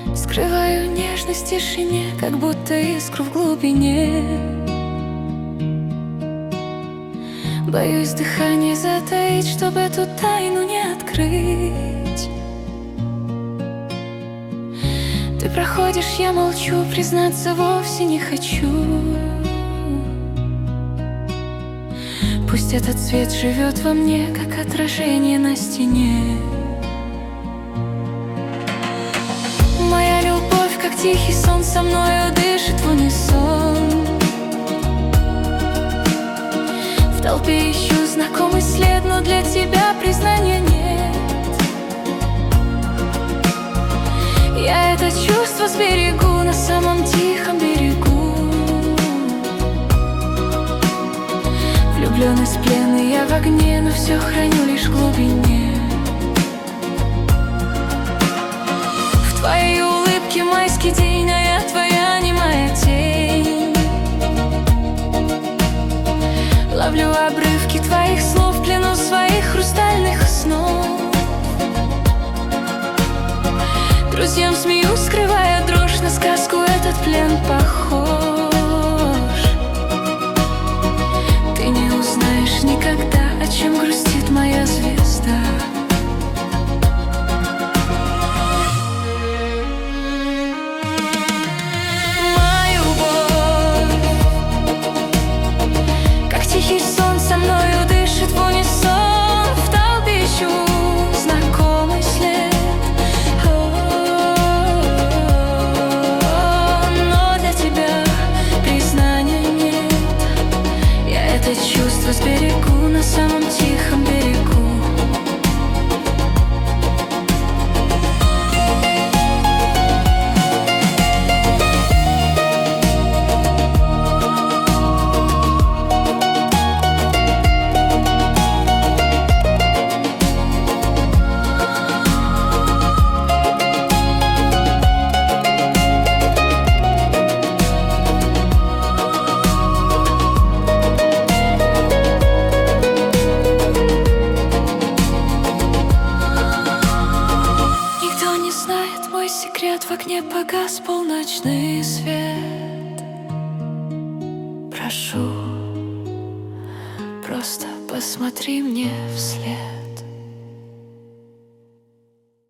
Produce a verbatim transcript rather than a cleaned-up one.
Скрываю нежность в тишине, как будто искру в глубине. Боюсь дыхание затаить, чтобы эту тайну не открыть. Ты проходишь, я молчу, признаться вовсе не хочу. Пусть этот цвет живет во мне, как отражение на стене. Моя любовь, как тихий сон, со мною дышит в унисон. В толпе ищу знакомый след, но для тебя признания нет. Я это чувство сберегу на самом тихом берегу. Влюбленный с плены, я в огне, но все храню лишь в глубине. В твоей улыбке майский день, а я твоя немая тень. Ловлю обрывки твоих слов в плену своих хрустальных снов. Друзьям смеюсь, скрывая дрожь, на сказку этот плен похож. Ты не узнаешь никогда, о чем грустит моя звезда. Моя любовь, как тихий сон, со мною дышит в унисон. В толпе ищу знакомый след, но для тебя признания нет. Я это чувство сберегу на самом тихом берегу. Мой секрет, в окне погас полночный свет. Прошу, просто посмотри мне вслед.